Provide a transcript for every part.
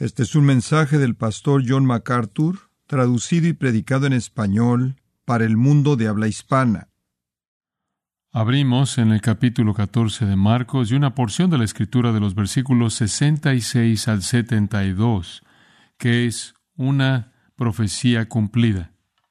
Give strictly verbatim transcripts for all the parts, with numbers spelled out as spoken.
Este es un mensaje del pastor John MacArthur, traducido y predicado en español para el mundo de habla hispana. Abrimos en el capítulo catorce de Marcos y una porción de la Escritura de los versículos sesenta y seis al setenta y dos, que es una profecía cumplida.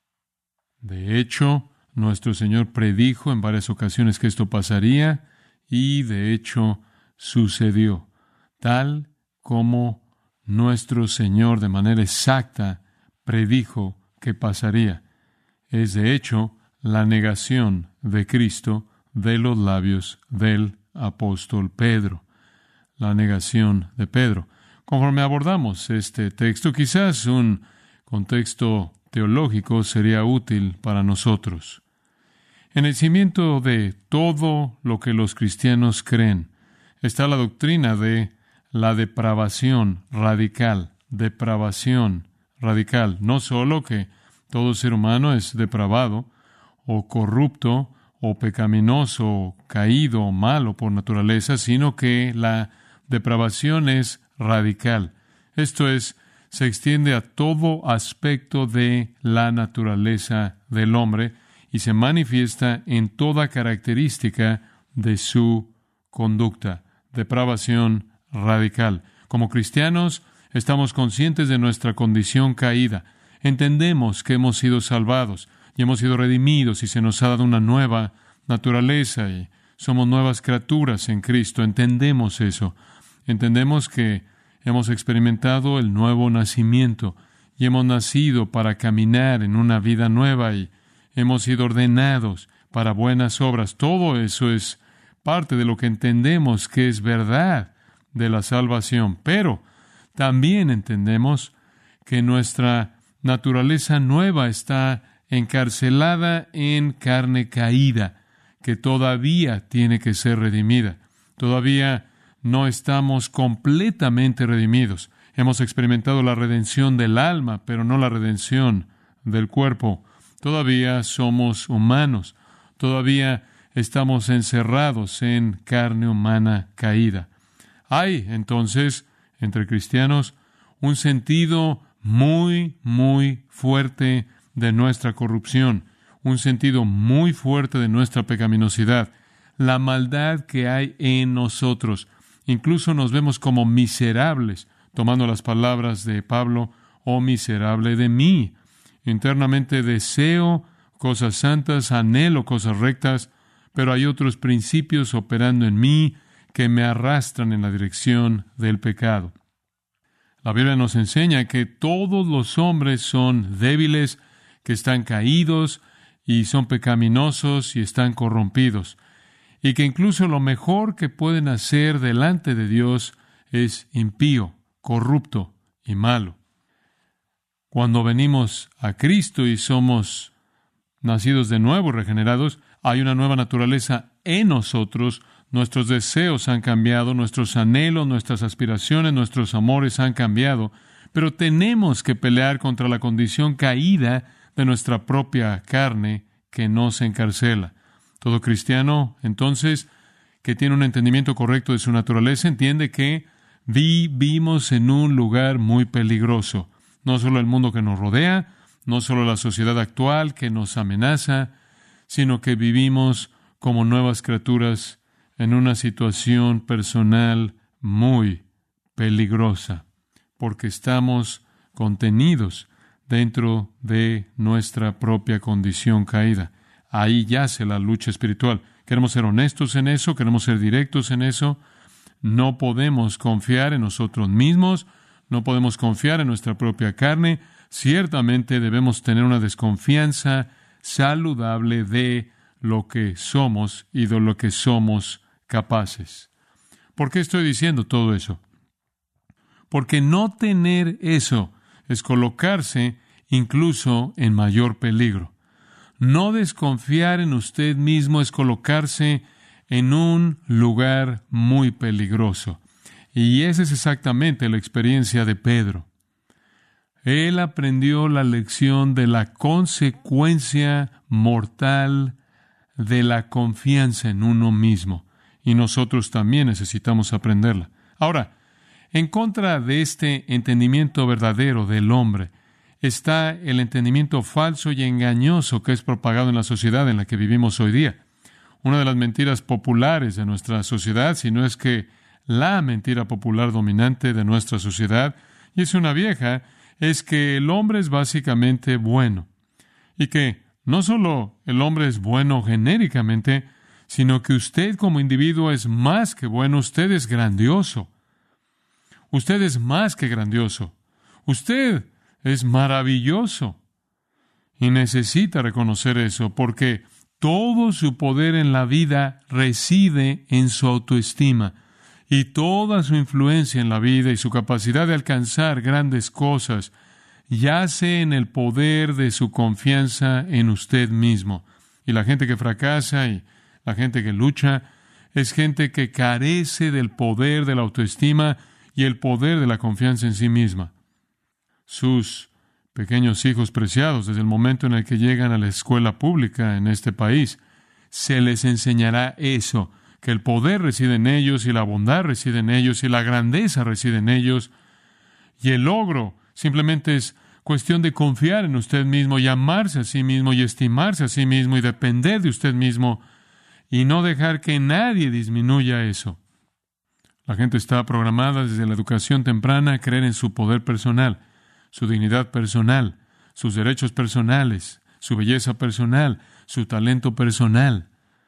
De hecho, nuestro Señor predijo en varias ocasiones que esto pasaría y, de hecho, sucedió, tal como nuestro Señor de manera exacta predijo que pasaría. Es, de hecho, la negación de Cristo de los labios del apóstol Pedro. La negación de Pedro. Conforme abordamos este texto, quizás un contexto teológico sería útil para nosotros. En el cimiento de todo lo que los cristianos creen está la doctrina de la depravación radical. Depravación radical. No solo que todo ser humano es depravado, o corrupto, o pecaminoso, o caído, o malo por naturaleza, sino que la depravación es radical. Esto es, se extiende a todo aspecto de la naturaleza del hombre y se manifiesta en toda característica de su conducta. Depravación radical. Como cristianos, estamos conscientes de nuestra condición caída. Entendemos que hemos sido salvados y hemos sido redimidos y se nos ha dado una nueva naturaleza y somos nuevas criaturas en Cristo. Entendemos eso. Entendemos que hemos experimentado el nuevo nacimiento y hemos nacido para caminar en una vida nueva y hemos sido ordenados para buenas obras. Todo eso es parte de lo que entendemos que es verdad de la salvación. Pero también entendemos que nuestra naturaleza nueva está encarcelada en carne caída, que todavía tiene que ser redimida. Todavía no estamos completamente redimidos. Hemos experimentado la redención del alma, pero no la redención del cuerpo. Todavía somos humanos. Todavía estamos encerrados en carne humana caída. Hay, entonces, entre cristianos, un sentido muy, muy fuerte de nuestra corrupción, un sentido muy fuerte de nuestra pecaminosidad, la maldad que hay en nosotros. Incluso nos vemos como miserables, tomando las palabras de Pablo, oh miserable de mí. Internamente deseo cosas santas, anhelo cosas rectas, pero hay otros principios operando en mí que me arrastran en la dirección del pecado. La Biblia nos enseña que todos los hombres son débiles, que están caídos y son pecaminosos y están corrompidos, y que incluso lo mejor que pueden hacer delante de Dios es impío, corrupto y malo. Cuando venimos a Cristo y somos nacidos de nuevo y regenerados, hay una nueva naturaleza en nosotros. Nuestros deseos han cambiado, nuestros anhelos, nuestras aspiraciones, nuestros amores han cambiado, pero tenemos que pelear contra la condición caída de nuestra propia carne que nos encarcela. Todo cristiano, entonces, que tiene un entendimiento correcto de su naturaleza, entiende que vivimos en un lugar muy peligroso. No solo el mundo que nos rodea, no solo la sociedad actual que nos amenaza, sino que vivimos como nuevas criaturas en una situación personal muy peligrosa, porque estamos contenidos dentro de nuestra propia condición caída. Ahí yace la lucha espiritual. Queremos ser honestos en eso, queremos ser directos en eso. No podemos confiar en nosotros mismos, no podemos confiar en nuestra propia carne. Ciertamente debemos tener una desconfianza saludable de lo que somos y de lo que somos capaces. ¿Por qué estoy diciendo todo eso? Porque no tener eso es colocarse incluso en mayor peligro. No desconfiar en usted mismo es colocarse en un lugar muy peligroso. Y esa es exactamente la experiencia de Pedro. Él aprendió la lección de la consecuencia mortal de la confianza en uno mismo. Y nosotros también necesitamos aprenderla. Ahora, En contra de este entendimiento verdadero del hombre está el entendimiento falso y engañoso que es propagado en la sociedad en la que vivimos hoy día. Una de las mentiras populares de nuestra sociedad, si no es que la mentira popular dominante de nuestra sociedad, y es una vieja, es que el hombre es básicamente bueno. Y que no solo el hombre es bueno genéricamente, sino que usted como individuo es más que bueno, usted es grandioso. Usted es más que grandioso. Usted es maravilloso. Y necesita reconocer eso porque todo su poder en la vida reside en su autoestima. Y toda su influencia en la vida y su capacidad de alcanzar grandes cosas yace en el poder de su confianza en usted mismo. Y la gente que fracasa y la gente que lucha es gente que carece del poder de la autoestima y el poder de la confianza en sí misma. Sus pequeños hijos preciados, desde el momento en el que llegan a la escuela pública en este país, se les enseñará eso, que el poder reside en ellos y la bondad reside en ellos y la grandeza reside en ellos, y el logro simplemente es cuestión de confiar en usted mismo y amarse a sí mismo y estimarse a sí mismo y depender de usted mismo y no dejar que nadie disminuya eso. La gente está programada desde la educación temprana a creer en su poder personal, su dignidad personal, sus derechos personales, su belleza personal, su talento personal,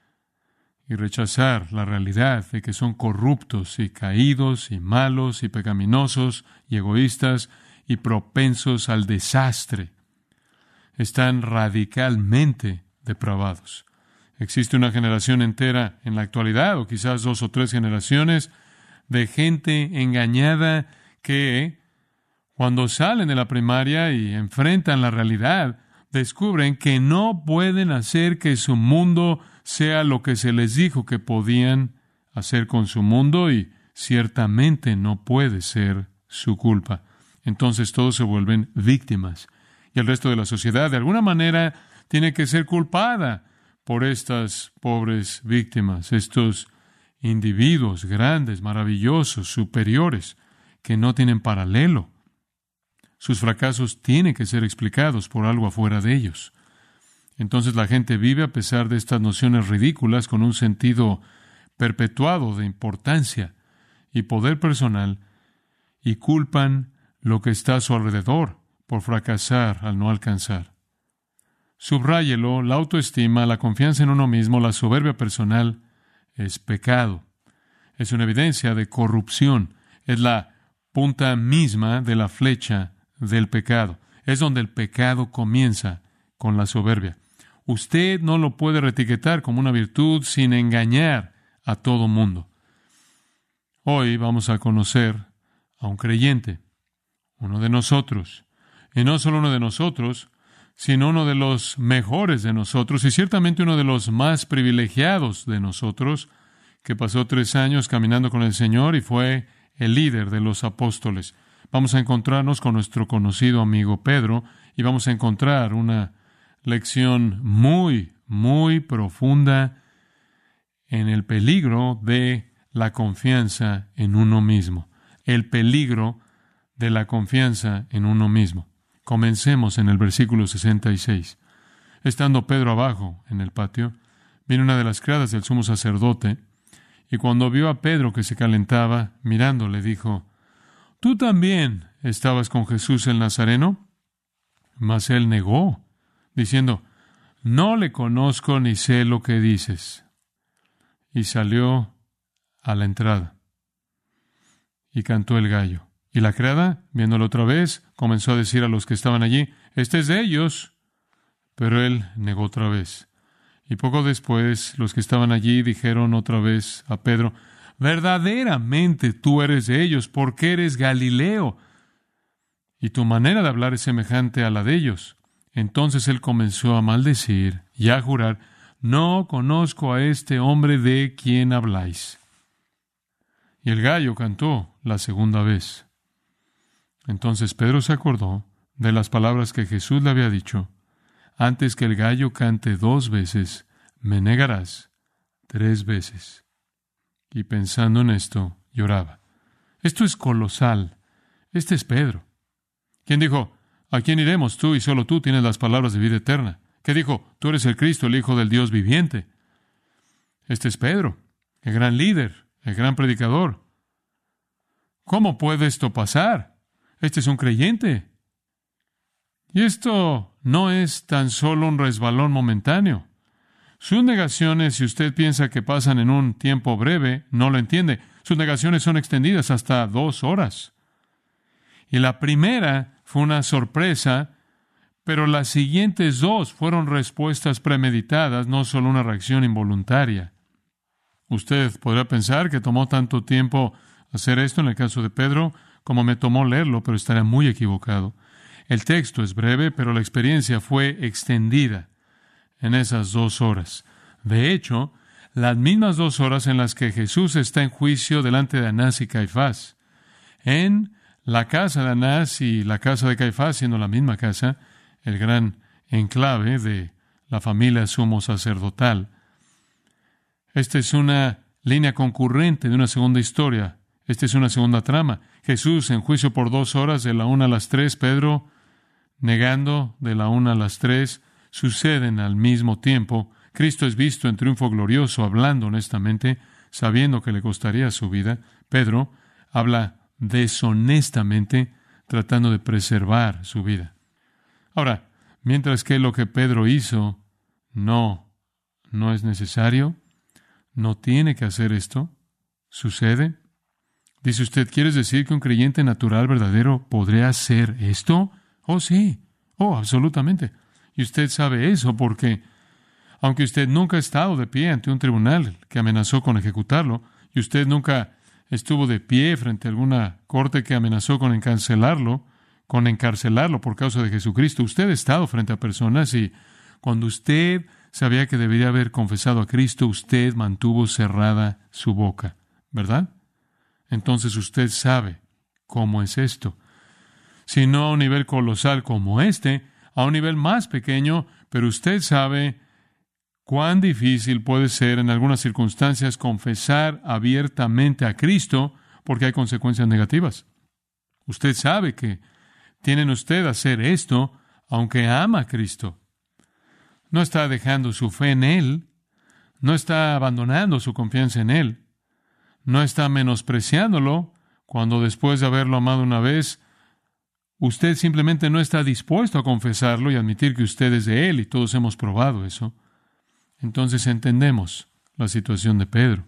y rechazar la realidad de que son corruptos y caídos y malos y pecaminosos y egoístas y propensos al desastre. Están radicalmente depravados. Existe una generación entera en la actualidad, o quizás dos o tres generaciones, de gente engañada que, cuando salen de la primaria y enfrentan la realidad, descubren que no pueden hacer que su mundo sea lo que se les dijo que podían hacer con su mundo y ciertamente no puede ser su culpa. Entonces todos se vuelven víctimas y el resto de la sociedad de alguna manera tiene que ser culpada por estas pobres víctimas, estos individuos grandes, maravillosos, superiores, que no tienen paralelo. Sus fracasos tienen que ser explicados por algo afuera de ellos. Entonces la gente vive a pesar de estas nociones ridículas con un sentido perpetuado de importancia y poder personal y culpan lo que está a su alrededor por fracasar al no alcanzar. Subráyelo, la autoestima, la confianza en uno mismo, la soberbia personal es pecado. Es una evidencia de corrupción. Es la punta misma de la flecha del pecado. Es donde el pecado comienza, con la soberbia. Usted no lo puede reetiquetar como una virtud sin engañar a todo mundo. Hoy vamos a conocer a un creyente, uno de nosotros, y no solo uno de nosotros, sino uno de los mejores de nosotros y ciertamente uno de los más privilegiados de nosotros, que pasó tres años caminando con el Señor y fue el líder de los apóstoles. Vamos a encontrarnos con nuestro conocido amigo Pedro y vamos a encontrar una lección muy, muy profunda en el peligro de la confianza en uno mismo. El peligro de la confianza en uno mismo. Comencemos en el versículo sesenta y seis. Estando Pedro abajo en el patio, vino una de las criadas del sumo sacerdote, y cuando vio a Pedro que se calentaba, mirando, le dijo: ¿Tú también estabas con Jesús el Nazareno? Mas él negó, diciendo: No le conozco ni sé lo que dices. Y salió a la entrada, y cantó el gallo. Y la criada, viéndolo otra vez, comenzó a decir a los que estaban allí: Este es de ellos. Pero él negó otra vez. Y poco después, los que estaban allí dijeron otra vez a Pedro: Verdaderamente tú eres de ellos, porque eres Galileo, y tu manera de hablar es semejante a la de ellos. Entonces él comenzó a maldecir y a jurar: No conozco a este hombre de quien habláis. Y el gallo cantó la segunda vez. Entonces Pedro se acordó de las palabras que Jesús le había dicho: Antes que el gallo cante dos veces, me negarás tres veces. Y pensando en esto, lloraba. Esto es colosal. Este es Pedro. ¿Quién dijo, ¿a quién iremos? Tú y solo tú tienes las palabras de vida eterna. ¿Qué dijo? Tú eres el Cristo, el Hijo del Dios viviente. Este es Pedro, el gran líder, el gran predicador. ¿Cómo puede esto pasar? Este es un creyente. Y esto no es tan solo un resbalón momentáneo. Sus negaciones, si usted piensa que pasan en un tiempo breve, no lo entiende. Sus negaciones son extendidas hasta dos horas. Y la primera fue una sorpresa, pero las siguientes dos fueron respuestas premeditadas, no solo una reacción involuntaria. Usted podrá pensar que tomó tanto tiempo hacer esto en el caso de Pedro como me tomó leerlo, pero estará muy equivocado. El texto es breve, pero la experiencia fue extendida en esas dos horas. De hecho, las mismas dos horas en las que Jesús está en juicio delante de Anás y Caifás. En la casa de Anás y la casa de Caifás, siendo la misma casa, el gran enclave de la familia sumo sacerdotal. Esta es una línea concurrente de una segunda historia. Esta es una segunda trama. Jesús en juicio por dos horas, de la una a las tres, Pedro negando de la una a las tres, suceden al mismo tiempo. Cristo es visto en triunfo glorioso, hablando honestamente, sabiendo que le costaría su vida. Pedro habla deshonestamente, tratando de preservar su vida. Ahora, mientras que lo que Pedro hizo no, no es necesario, no tiene que hacer esto, sucede. Dice usted, ¿quieres decir que un creyente natural verdadero podría hacer esto? Oh, sí. Oh, absolutamente. Y usted sabe eso porque, aunque usted nunca ha estado de pie ante un tribunal que amenazó con ejecutarlo, y usted nunca estuvo de pie frente a alguna corte que amenazó con encarcelarlo, con encarcelarlo por causa de Jesucristo, usted ha estado frente a personas y cuando usted sabía que debería haber confesado a Cristo, usted mantuvo cerrada su boca, ¿verdad? Entonces usted sabe cómo es esto. Si no a un nivel colosal como este, a un nivel más pequeño, pero usted sabe cuán difícil puede ser en algunas circunstancias confesar abiertamente a Cristo porque hay consecuencias negativas. Usted sabe que tienen usted hacer esto aunque ama a Cristo. No está dejando su fe en Él, no está abandonando su confianza en Él, no está menospreciándolo cuando después de haberlo amado una vez, usted simplemente no está dispuesto a confesarlo y admitir que usted es de Él, y todos hemos probado eso. Entonces entendemos la situación de Pedro.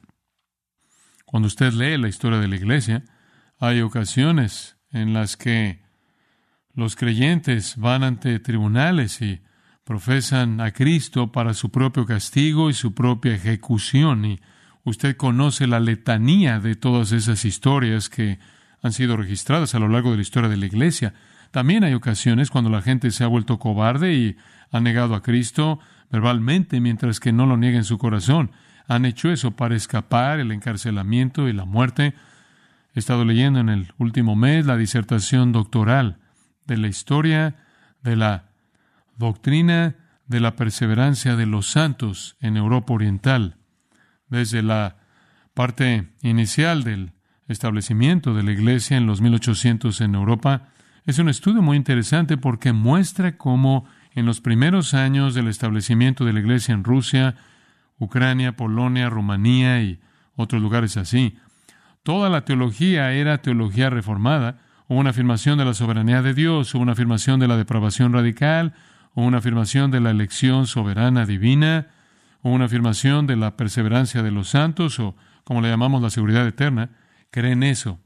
Cuando usted lee la historia de la iglesia, hay ocasiones en las que los creyentes van ante tribunales y profesan a Cristo para su propio castigo y su propia ejecución, y usted conoce la letanía de todas esas historias que han sido registradas a lo largo de la historia de la iglesia. También hay ocasiones cuando la gente se ha vuelto cobarde y ha negado a Cristo verbalmente, mientras que no lo niega en su corazón. Han hecho eso para escapar el encarcelamiento y la muerte. He estado leyendo en el último mes la disertación doctoral de la historia de la doctrina de la perseverancia de los santos en Europa Oriental. Desde la parte inicial del establecimiento de la iglesia en los mil ochocientos en Europa, es un estudio muy interesante porque muestra cómo en los primeros años del establecimiento de la iglesia en Rusia, Ucrania, Polonia, Rumanía y otros lugares así, toda la teología era teología reformada. Hubo una afirmación de la soberanía de Dios, hubo una afirmación de la depravación radical, hubo una afirmación de la elección soberana divina, hubo una afirmación de la perseverancia de los santos, o como le llamamos la seguridad eterna. Creen eso.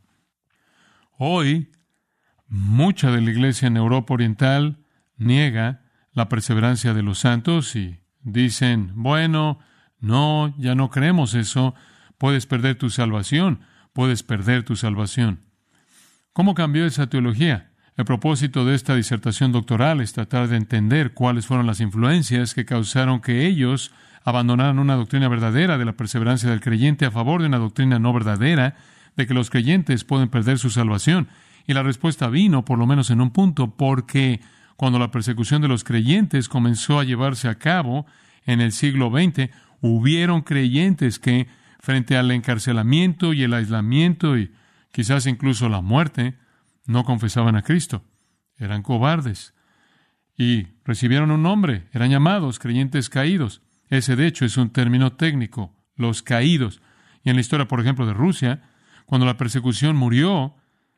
Hoy, mucha de la iglesia en Europa Oriental niega la perseverancia de los santos y dicen, bueno, no, ya no creemos eso, puedes perder tu salvación, puedes perder tu salvación. ¿Cómo cambió esa teología? El propósito de esta disertación doctoral es tratar de entender cuáles fueron las influencias que causaron que ellos abandonaran una doctrina verdadera de la perseverancia del creyente a favor de una doctrina no verdadera de que los creyentes pueden perder su salvación. Y la respuesta vino, por lo menos en un punto, porque cuando la persecución de los creyentes comenzó a llevarse a cabo en el siglo veinte, hubieron creyentes que, frente al encarcelamiento y el aislamiento y quizás incluso la muerte, no confesaban a Cristo. Eran cobardes. Y recibieron un nombre. Eran llamados creyentes caídos. Ese, de hecho, es un término técnico. Los caídos. Y en la historia, por ejemplo, de Rusia, cuando la persecución murió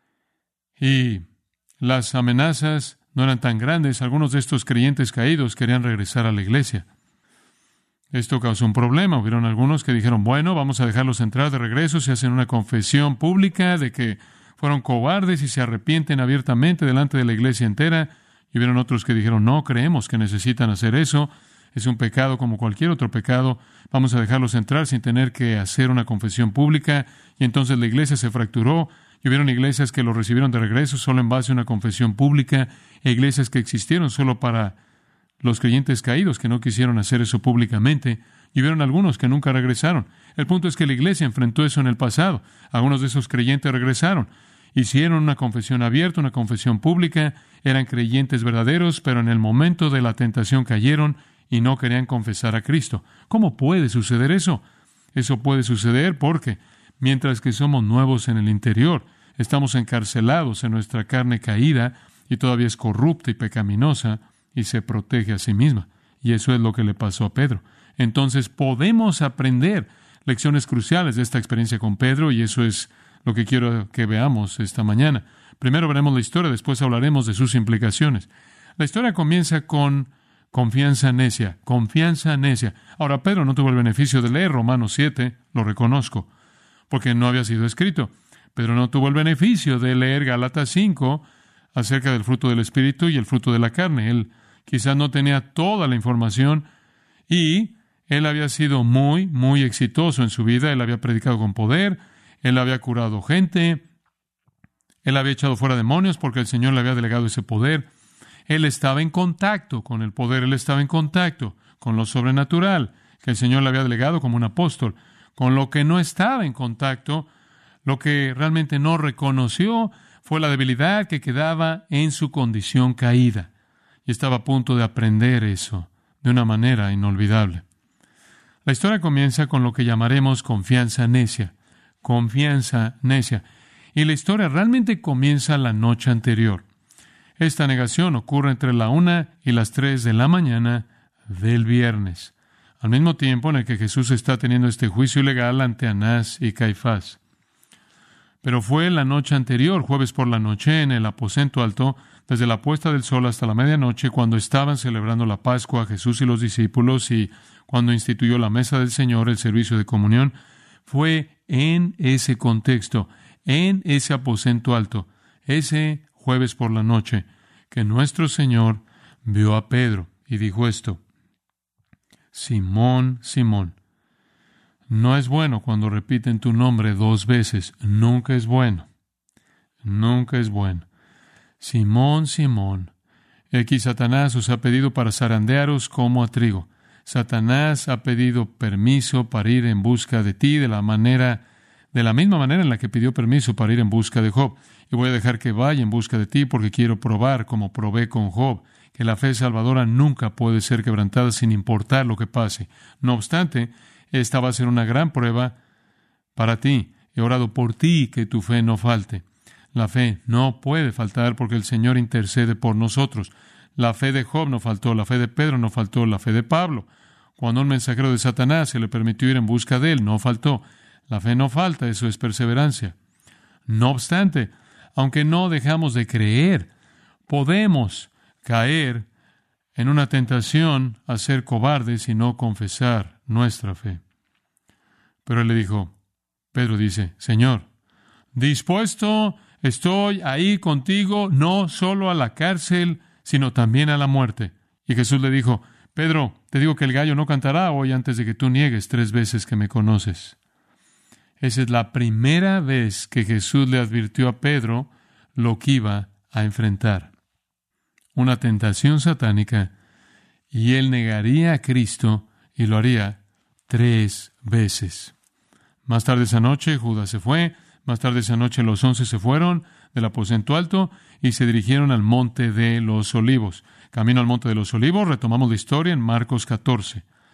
y las amenazas no eran tan grandes, algunos de estos creyentes caídos querían regresar a la iglesia. Esto causó un problema. Hubieron algunos que dijeron, bueno, vamos a dejarlos entrar de regreso, se hacen una confesión pública de que fueron cobardes y se arrepienten abiertamente delante de la iglesia entera. Y hubieron otros que dijeron, no, creemos que necesitan hacer eso. Es un pecado como cualquier otro pecado. Vamos a dejarlos entrar sin tener que hacer una confesión pública. Y entonces la iglesia se fracturó. Y hubieron iglesias que lo recibieron de regreso solo en base a una confesión pública. E iglesias que existieron solo para los creyentes caídos que no quisieron hacer eso públicamente. Y hubieron algunos que nunca regresaron. El punto es que la iglesia enfrentó eso en el pasado. Algunos de esos creyentes regresaron. Hicieron una confesión abierta, una confesión pública. Eran creyentes verdaderos, pero en el momento de la tentación cayeron y no querían confesar a Cristo. ¿Cómo puede suceder eso? Eso puede suceder porque, mientras que somos nuevos en el interior, estamos encarcelados en nuestra carne caída y todavía es corrupta y pecaminosa y se protege a sí misma. Y eso es lo que le pasó a Pedro. Entonces podemos aprender lecciones cruciales de esta experiencia con Pedro y eso es lo que quiero que veamos esta mañana. Primero veremos la historia, después hablaremos de sus implicaciones. La historia comienza con confianza necia, confianza necia. Ahora, Pedro no tuvo el beneficio de leer Romanos siete, lo reconozco, porque no había sido escrito. Pedro no tuvo el beneficio de leer Gálatas cinco acerca del fruto del Espíritu y el fruto de la carne. Él quizás no tenía toda la información y él había sido muy, muy exitoso en su vida. Él había predicado con poder, él había curado gente, él había echado fuera demonios porque el Señor le había delegado ese poder. Él estaba en contacto con el poder, él estaba en contacto con lo sobrenatural que el Señor le había delegado como un apóstol. Con lo que no estaba en contacto, lo que realmente no reconoció fue la debilidad que quedaba en su condición caída. Y estaba a punto de aprender eso de una manera inolvidable. La historia comienza con lo que llamaremos confianza necia. Confianza necia. Y la historia realmente comienza la noche anterior. Esta negación ocurre entre la una y las tres de la mañana del viernes, al mismo tiempo en el que Jesús está teniendo este juicio ilegal ante Anás y Caifás. Pero fue la noche anterior, jueves por la noche, en el aposento alto, desde la puesta del sol hasta la medianoche, cuando estaban celebrando la Pascua Jesús y los discípulos y cuando instituyó la mesa del Señor, el servicio de comunión. Fue en ese contexto, en ese aposento alto, ese jueves por la noche, que nuestro Señor vio a Pedro y dijo esto: Simón, Simón, no es bueno cuando repiten tu nombre dos veces. Nunca es bueno. Nunca es bueno. Simón, Simón, aquí Satanás os ha pedido para zarandearos como a trigo. Satanás ha pedido permiso para ir en busca de ti de la manera, de la misma manera en la que pidió permiso para ir en busca de Job. Y voy a dejar que vaya en busca de ti porque quiero probar, como probé con Job, que la fe salvadora nunca puede ser quebrantada sin importar lo que pase. No obstante, esta va a ser una gran prueba para ti. He orado por ti que tu fe no falte. La fe no puede faltar porque el Señor intercede por nosotros. La fe de Job no faltó, la fe de Pedro no faltó, la fe de Pablo. Cuando un mensajero de Satanás se le permitió ir en busca de él, no faltó. La fe no falta, eso es perseverancia. No obstante, aunque no dejamos de creer, podemos caer en una tentación a ser cobardes y no confesar nuestra fe. Pero él le dijo, Pedro dice, Señor, dispuesto estoy ahí contigo, no solo a la cárcel, sino también a la muerte. Y Jesús le dijo, Pedro, te digo que el gallo no cantará hoy antes de que tú niegues tres veces que me conoces. Esa es la primera vez que Jesús le advirtió a Pedro lo que iba a enfrentar. Una tentación satánica, y él negaría a Cristo y lo haría tres veces. Más tarde esa noche Judas se fue, más tarde esa noche los once se fueron del aposento alto y se dirigieron al monte de los olivos. Camino al monte de los olivos, retomamos la historia en Marcos catorce.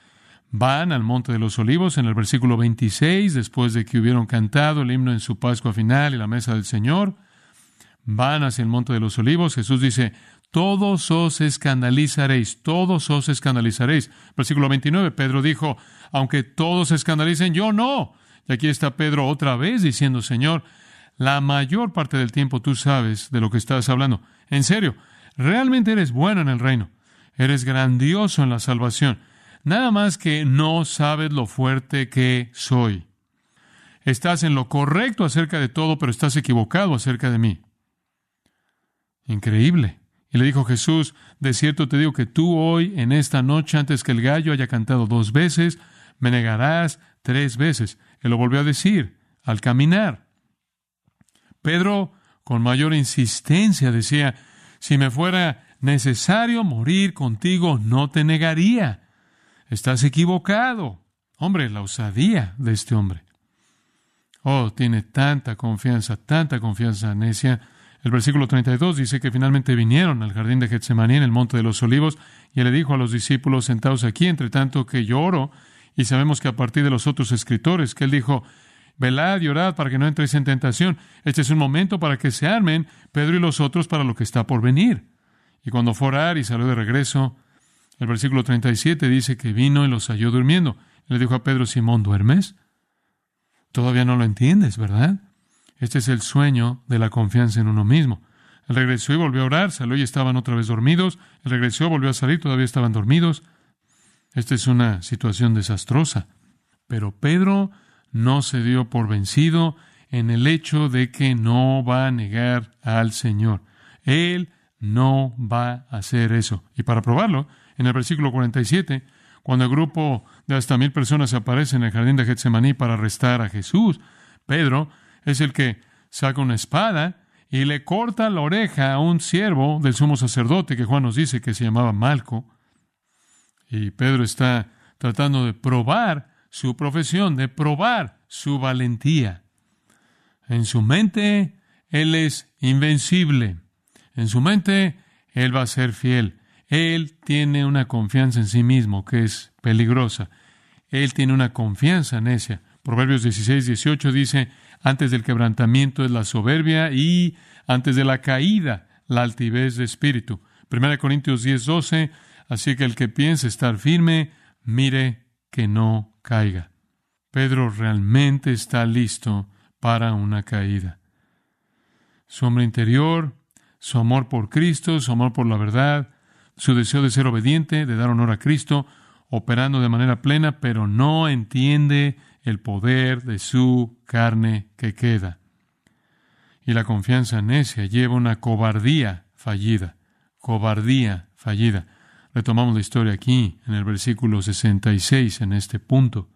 Van al Monte de los Olivos en el versículo veintiséis, después de que hubieron cantado el himno en su Pascua final y la mesa del Señor. Van hacia el Monte de los Olivos. Jesús dice, todos os escandalizaréis, todos os escandalizaréis. Versículo veintinueve, Pedro dijo, aunque todos se escandalicen, yo no. Y aquí está Pedro otra vez diciendo, Señor, la mayor parte del tiempo tú sabes de lo que estás hablando. En serio, realmente eres bueno en el reino. Eres grandioso en la salvación. Nada más que no sabes lo fuerte que soy. Estás en lo correcto acerca de todo, pero estás equivocado acerca de mí. Increíble. Y le dijo Jesús, de cierto te digo que tú hoy, en esta noche, antes que el gallo haya cantado dos veces, me negarás tres veces. Él lo volvió a decir al caminar. Pedro, con mayor insistencia, decía, si me fuera necesario morir contigo, no te negaría. Estás equivocado. Hombre, la osadía de este hombre. Oh, tiene tanta confianza, tanta confianza necia. El versículo treinta y dos dice que finalmente vinieron al jardín de Getsemaní en el Monte de los Olivos, y él le dijo a los discípulos sentados aquí, entre tanto que yo oro, y sabemos que a partir de los otros escritores, que él dijo, velad y orad para que no entréis en tentación. Este es un momento para que se armen Pedro y los otros para lo que está por venir. Y cuando fue a orar y salió de regreso, el versículo treinta y siete dice que vino y los halló durmiendo. Y le dijo a Pedro, Simón, ¿duermes? Todavía no lo entiendes, ¿verdad? Este es el sueño de la confianza en uno mismo. Él regresó y volvió a orar, salió y estaban otra vez dormidos. Él regresó, volvió a salir, todavía estaban dormidos. Esta es una situación desastrosa. Pero Pedro no se dio por vencido en el hecho de que no va a negar al Señor. Él no va a hacer eso. Y para probarlo, en el versículo cuarenta y siete, cuando el grupo de hasta mil personas aparece en el jardín de Getsemaní para arrestar a Jesús, Pedro es el que saca una espada y le corta la oreja a un siervo del sumo sacerdote que Juan nos dice que se llamaba Malco. Y Pedro está tratando de probar su profesión, de probar su valentía. En su mente, él es invencible. En su mente, él va a ser fiel. Él tiene una confianza en sí mismo que es peligrosa. Él tiene una confianza necia. Proverbios dieciséis, dieciocho dice, antes del quebrantamiento es la soberbia y antes de la caída la altivez de espíritu. Primera de Corintios diez, doce, así que el que piense estar firme, mire que no caiga. Pedro realmente está listo para una caída. Su hombre interior, su amor por Cristo, su amor por la verdad, su deseo de ser obediente, de dar honor a Cristo, operando de manera plena, pero no entiende el poder de su carne que queda. Y la confianza necia lleva una cobardía fallida. Cobardía fallida. Retomamos la historia aquí, en el versículo sesenta y seis, en este punto.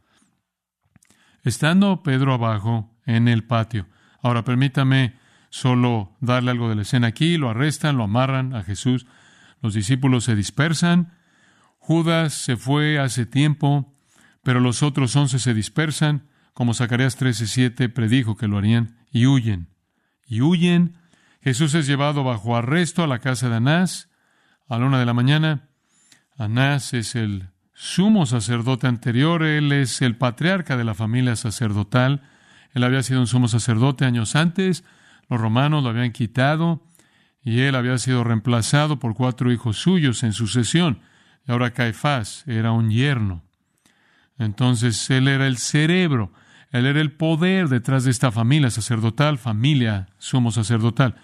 Estando Pedro abajo en el patio. Ahora permítame solo darle algo de la escena aquí. Lo arrestan, lo amarran a Jesús. Los discípulos se dispersan. Judas se fue hace tiempo, pero los otros once se dispersan, como Zacarías trece siete predijo que lo harían, y huyen. Y huyen. Jesús es llevado bajo arresto a la casa de Anás a la una de la mañana. Anás es el sumo sacerdote anterior, él es el patriarca de la familia sacerdotal. Él había sido un sumo sacerdote años antes, los romanos lo habían quitado, y él había sido reemplazado por cuatro hijos suyos en sucesión. Y ahora Caifás era un yerno. Entonces él era el cerebro, él era el poder detrás de esta familia sacerdotal, familia sumo sacerdotal.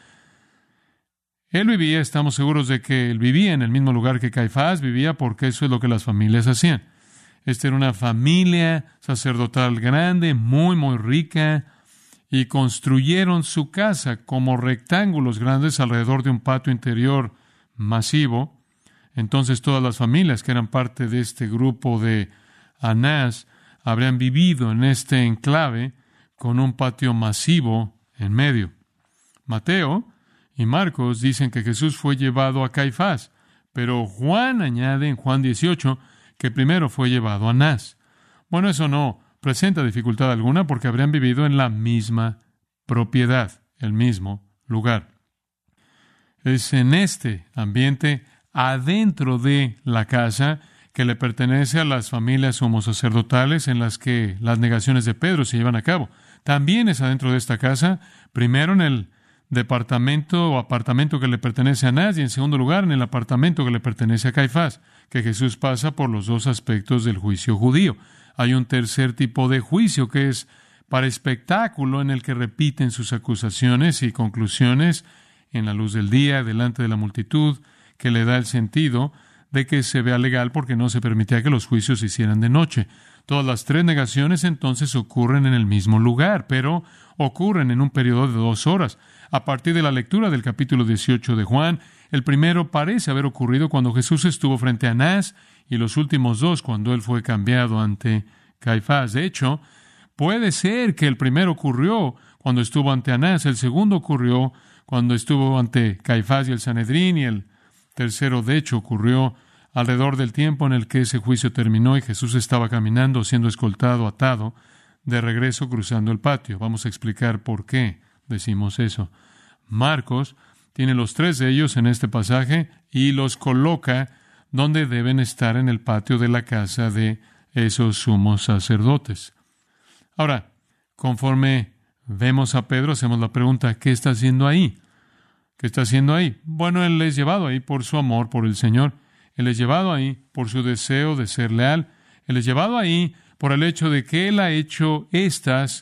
Él vivía, estamos seguros de que él vivía en el mismo lugar que Caifás vivía, porque eso es lo que las familias hacían. Esta era una familia sacerdotal grande, muy, muy rica, y construyeron su casa como rectángulos grandes alrededor de un patio interior masivo. Entonces todas las familias que eran parte de este grupo de Anás habrían vivido en este enclave con un patio masivo en medio. Mateo y Marcos dicen que Jesús fue llevado a Caifás, pero Juan añade en Juan dieciocho que primero fue llevado a Anás. Bueno, eso no presenta dificultad alguna porque habrían vivido en la misma propiedad, el mismo lugar. Es en este ambiente, adentro de la casa, que le pertenece a las familias somosacerdotales en las que las negaciones de Pedro se llevan a cabo. También es adentro de esta casa, primero en el departamento o apartamento que le pertenece a Anás y en segundo lugar en el apartamento que le pertenece a Caifás, que Jesús pasa por los dos aspectos del juicio judío. Hay un tercer tipo de juicio que es para espectáculo, en el que repiten sus acusaciones y conclusiones en la luz del día, delante de la multitud, que le da el sentido de que se vea legal porque no se permitía que los juicios se hicieran de noche. Todas las tres negaciones entonces ocurren en el mismo lugar, pero ocurren en un periodo de dos horas. A partir de la lectura del capítulo dieciocho de Juan, el primero parece haber ocurrido cuando Jesús estuvo frente a Anás y los últimos dos cuando él fue cambiado ante Caifás. De hecho, puede ser que el primero ocurrió cuando estuvo ante Anás, el segundo ocurrió cuando estuvo ante Caifás y el Sanedrín, y el tercero, de hecho, ocurrió alrededor del tiempo en el que ese juicio terminó y Jesús estaba caminando, siendo escoltado, atado, de regreso cruzando el patio. Vamos a explicar por qué decimos eso. Marcos tiene los tres de ellos en este pasaje y los coloca donde deben estar en el patio de la casa de esos sumos sacerdotes. Ahora, conforme vemos a Pedro, hacemos la pregunta, ¿qué está haciendo ahí? ¿Qué está haciendo ahí? Bueno, él es llevado ahí por su amor por el Señor. Él es llevado ahí por su deseo de ser leal. Él es llevado ahí por el hecho de que él ha hecho estas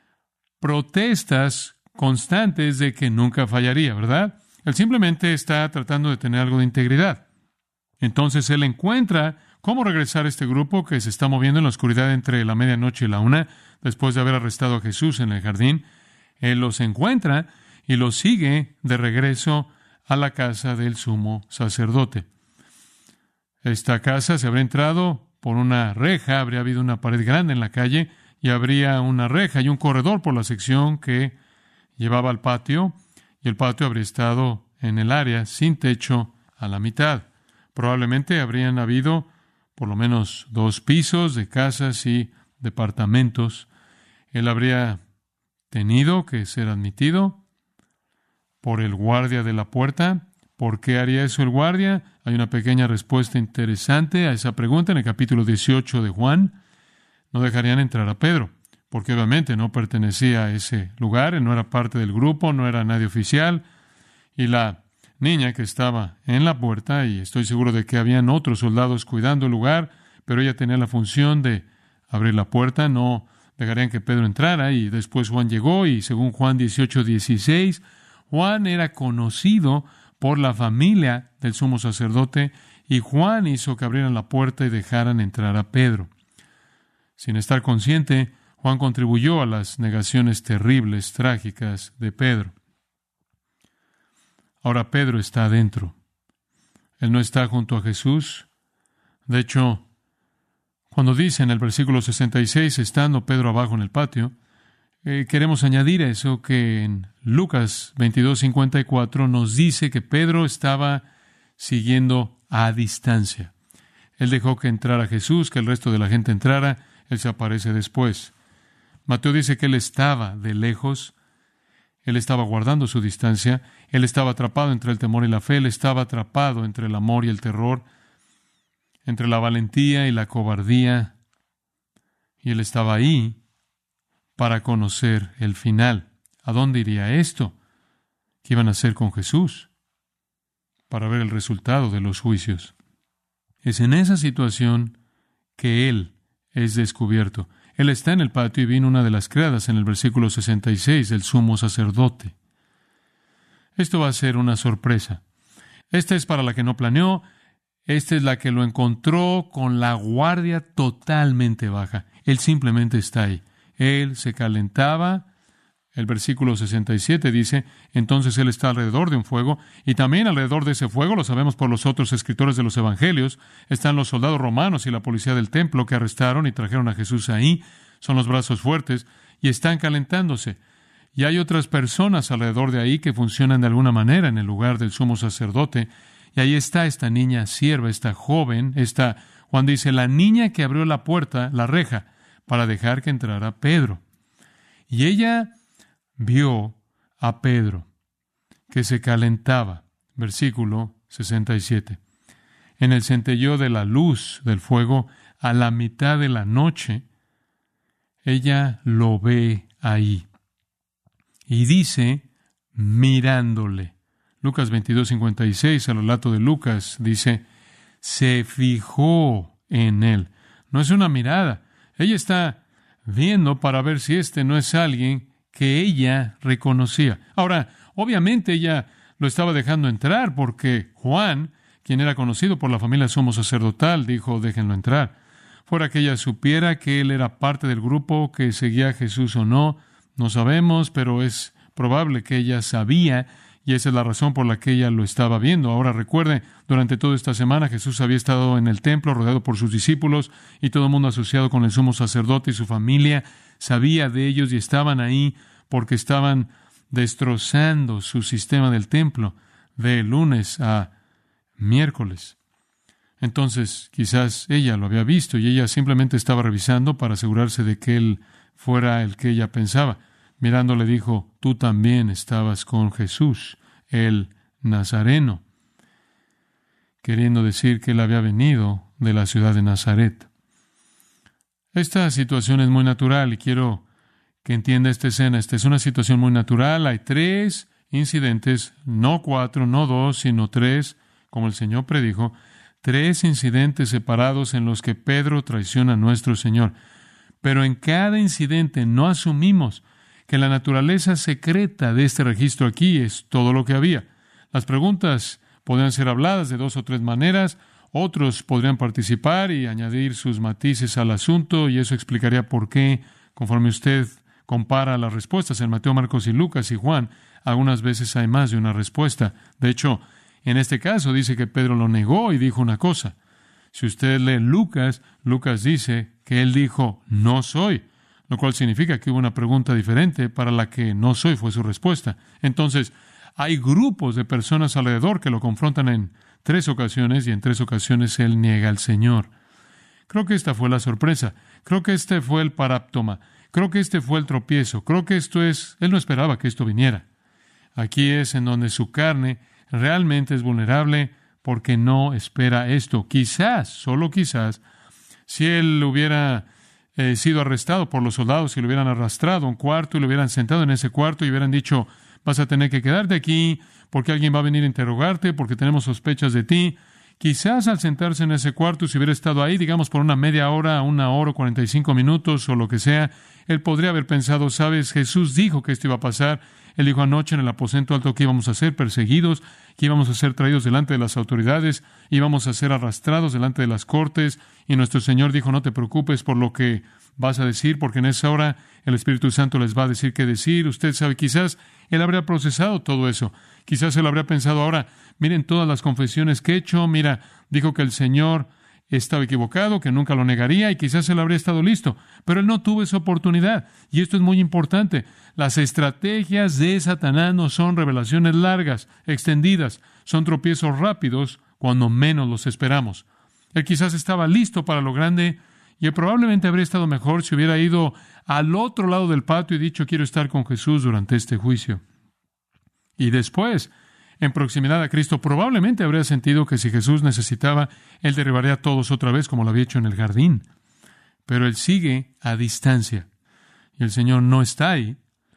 protestas constantes de que nunca fallaría, ¿verdad? Él simplemente está tratando de tener algo de integridad. Entonces él encuentra cómo regresar a este grupo que se está moviendo en la oscuridad entre la medianoche y la una, después de haber arrestado a Jesús en el jardín. Él los encuentra y los sigue de regreso a la casa del sumo sacerdote. Esta casa se habría entrado por una reja, habría habido una pared grande en la calle y habría una reja y un corredor por la sección que llevaba al patio, y el patio habría estado en el área sin techo a la mitad. Probablemente habrían habido por lo menos dos pisos de casas y departamentos. Él habría tenido que ser admitido por el guardia de la puerta. ¿Por qué haría eso el guardia? Hay una pequeña respuesta interesante a esa pregunta en el capítulo dieciocho de Juan. No dejarían entrar a Pedro, porque obviamente no pertenecía a ese lugar, él no era parte del grupo, no era nadie oficial, y la niña que estaba en la puerta, y estoy seguro de que habían otros soldados cuidando el lugar, pero ella tenía la función de abrir la puerta, no dejarían que Pedro entrara, y después Juan llegó, y según Juan dieciocho dieciséis, Juan era conocido por la familia del sumo sacerdote, y Juan hizo que abrieran la puerta y dejaran entrar a Pedro. Sin estar consciente, Juan contribuyó a las negaciones terribles, trágicas de Pedro. Ahora Pedro está adentro. Él no está junto a Jesús. De hecho, cuando dice en el versículo sesenta y seis, estando Pedro abajo en el patio, eh, queremos añadir a eso que en Lucas veintidós cincuenta y cuatro nos dice que Pedro estaba siguiendo a distancia. Él dejó que entrara Jesús, que el resto de la gente entrara. Él se aparece después. Mateo dice que él estaba de lejos. Él estaba guardando su distancia. Él estaba atrapado entre el temor y la fe. Él estaba atrapado entre el amor y el terror, entre la valentía y la cobardía. Y él estaba ahí para conocer el final. ¿A dónde iría esto? ¿Qué iban a hacer con Jesús? Para ver el resultado de los juicios. Es en esa situación que él es descubierto. Él está en el patio y vino una de las criadas en el versículo sesenta y seis del sumo sacerdote. Esto va a ser una sorpresa. Esta es para la que no planeó. Esta es la que lo encontró con la guardia totalmente baja. Él simplemente está ahí. Él se calentaba. El versículo sesenta y siete dice, entonces él está alrededor de un fuego, y también alrededor de ese fuego, lo sabemos por los otros escritores de los evangelios, están los soldados romanos y la policía del templo que arrestaron y trajeron a Jesús ahí. Son los brazos fuertes y están calentándose. Y hay otras personas alrededor de ahí que funcionan de alguna manera en el lugar del sumo sacerdote. Y ahí está esta niña sierva, esta joven, esta, Juan dice, la niña que abrió la puerta, la reja, para dejar que entrara Pedro. Y ella vio a Pedro, que se calentaba. Versículo sesenta y siete. en el centelleo de la luz del fuego, a la mitad de la noche, ella lo ve ahí. Y dice, mirándole. Lucas veintidós, cincuenta y seis, al relato de Lucas, dice, se fijó en él. No es una mirada. Ella está viendo para ver si este no es alguien que ella reconocía. Ahora, obviamente ella lo estaba dejando entrar porque Juan, quien era conocido por la familia sumo sacerdotal, dijo, déjenlo entrar. Fuera que ella supiera que él era parte del grupo que seguía a Jesús o no, no sabemos, pero es probable que ella sabía, y esa es la razón por la que ella lo estaba viendo. Ahora recuerde, durante toda esta semana Jesús había estado en el templo rodeado por sus discípulos y todo el mundo asociado con el sumo sacerdote y su familia sabía de ellos y estaban ahí porque estaban destrozando su sistema del templo de lunes a miércoles. Entonces, quizás ella lo había visto y ella simplemente estaba revisando para asegurarse de que él fuera el que ella pensaba. Mirando le dijo, tú también estabas con Jesús, el Nazareno, queriendo decir que él había venido de la ciudad de Nazaret. Esta situación es muy natural y quiero que entienda esta escena. Esta es una situación muy natural. Hay tres incidentes, no cuatro, no dos, sino tres, como el Señor predijo, tres incidentes separados en los que Pedro traiciona a nuestro Señor. Pero en cada incidente no asumimos que la naturaleza secreta de este registro aquí es todo lo que había. Las preguntas podrían ser habladas de dos o tres maneras, otros podrían participar y añadir sus matices al asunto, y eso explicaría por qué, conforme usted compara las respuestas en Mateo, Marcos y Lucas y Juan, algunas veces hay más de una respuesta. De hecho, en este caso dice que Pedro lo negó y dijo una cosa. Si usted lee Lucas, Lucas dice que él dijo, no soy, lo cual significa que hubo una pregunta diferente para la que no soy fue su respuesta. Entonces, hay grupos de personas alrededor que lo confrontan en tres ocasiones y en tres ocasiones él niega al Señor. Creo que esta fue la sorpresa. Creo que este fue el paráptoma. Creo que este fue el tropiezo. Creo que esto es... Él no esperaba que esto viniera. Aquí es en donde su carne realmente es vulnerable porque no espera esto. Quizás, solo quizás, si él hubiera eh, sido arrestado por los soldados y lo hubieran arrastrado a un cuarto y lo hubieran sentado en ese cuarto y hubieran dicho, vas a tener que quedarte aquí porque alguien va a venir a interrogarte, porque tenemos sospechas de ti. Quizás al sentarse en ese cuarto, si hubiera estado ahí, digamos, por una media hora, una hora o cuarenta y cinco minutos o lo que sea, él podría haber pensado, sabes, Jesús dijo que esto iba a pasar. Él dijo anoche en el aposento alto que íbamos a ser perseguidos, que íbamos a ser traídos delante de las autoridades, íbamos a ser arrastrados delante de las cortes, y nuestro Señor dijo, no te preocupes por lo que vas a decir, porque en esa hora el Espíritu Santo les va a decir qué decir. Usted sabe, quizás él habría procesado todo eso. Quizás él habría pensado, ahora, miren todas las confesiones que he hecho, mira, dijo que el Señor estaba equivocado, que nunca lo negaría, y quizás él habría estado listo. Pero él no tuvo esa oportunidad. Y esto es muy importante. Las estrategias de Satanás no son revelaciones largas, extendidas. Son tropiezos rápidos cuando menos los esperamos. Él quizás estaba listo para lo grande, y él probablemente habría estado mejor si hubiera ido al otro lado del patio y dicho, quiero estar con Jesús durante este juicio. Y después, en proximidad a Cristo, probablemente habría sentido que si Jesús necesitaba, él derribaría a todos otra vez como lo había hecho en el jardín. Pero él sigue a distancia. Y el Señor no está ahí.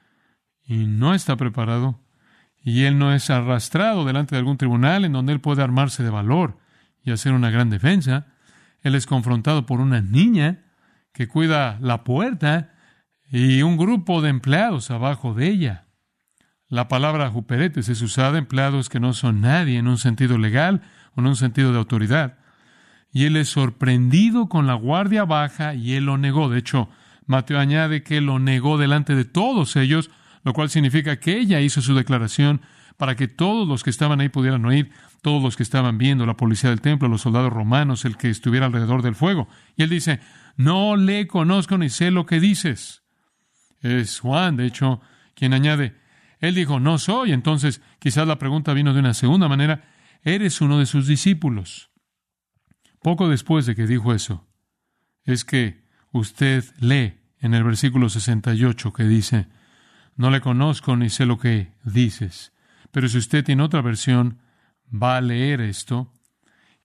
Y no está preparado. Y él no es arrastrado delante de algún tribunal en donde él puede armarse de valor y hacer una gran defensa. Él es confrontado por una niña que cuida la puerta y un grupo de empleados abajo de ella. La palabra juperetes es usada, empleados que no son nadie en un sentido legal o en un sentido de autoridad. Y él es sorprendido con la guardia baja y él lo negó. De hecho, Mateo añade que él lo negó delante de todos ellos, lo cual significa que ella hizo su declaración para que todos los que estaban ahí pudieran oír, todos los que estaban viendo, la policía del templo, los soldados romanos, el que estuviera alrededor del fuego. Y él dice, no le conozco ni sé lo que dices. Es Juan, de hecho, quien añade, él dijo, no soy. Entonces, quizás la pregunta vino de una segunda manera, ¿eres uno de sus discípulos? Poco después de que dijo eso, es que usted lee en el versículo sesenta y ocho que dice, no le conozco ni sé lo que dices. Pero si usted tiene otra versión, va a leer esto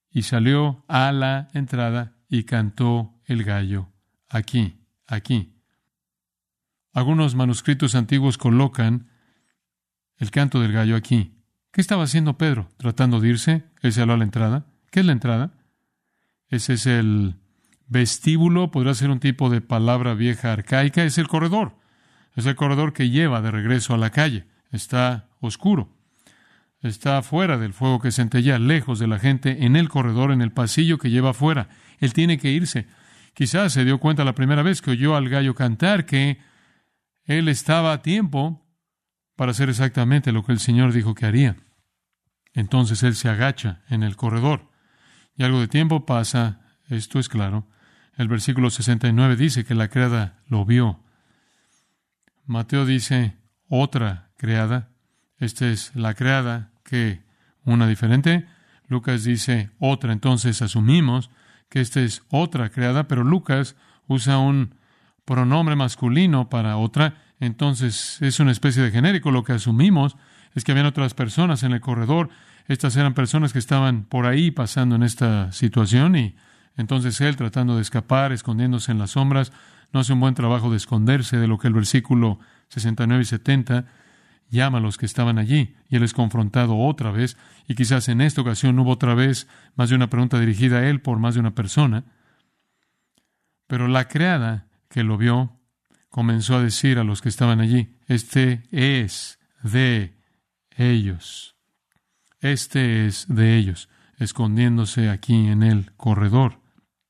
y salió a la entrada y cantó el gallo. Aquí, aquí. Algunos manuscritos antiguos colocan el canto del gallo aquí. ¿Qué estaba haciendo Pedro? ¿Tratando de irse? Él salió a la entrada. ¿Qué es la entrada? Ese es el vestíbulo, podrá ser un tipo de palabra vieja arcaica. Es el corredor. Es el corredor que lleva de regreso a la calle. Está oscuro. Está fuera del fuego que centella, lejos de la gente, en el corredor, en el pasillo que lleva afuera. Él tiene que irse. Quizás se dio cuenta la primera vez que oyó al gallo cantar que él estaba a tiempo para hacer exactamente lo que el Señor dijo que haría. Entonces él se agacha en el corredor. Y algo de tiempo pasa, esto es claro. El versículo sesenta y nueve dice que la criada lo vio. Mateo dice, otra criada. Esta es la criada, que una diferente. Lucas dice otra, entonces asumimos que esta es otra criada, pero Lucas usa un pronombre masculino para otra, entonces es una especie de genérico. Lo que asumimos es que habían otras personas en el corredor. Estas eran personas que estaban por ahí pasando en esta situación, y entonces él, tratando de escapar, escondiéndose en las sombras, no hace un buen trabajo de esconderse de lo que el versículo sesenta y nueve y setenta llama a los que estaban allí, y él es confrontado otra vez, y quizás en esta ocasión hubo otra vez más de una pregunta dirigida a él por más de una persona. Pero la criada que lo vio comenzó a decir a los que estaban allí, este es de ellos. Este es de ellos, escondiéndose aquí en el corredor.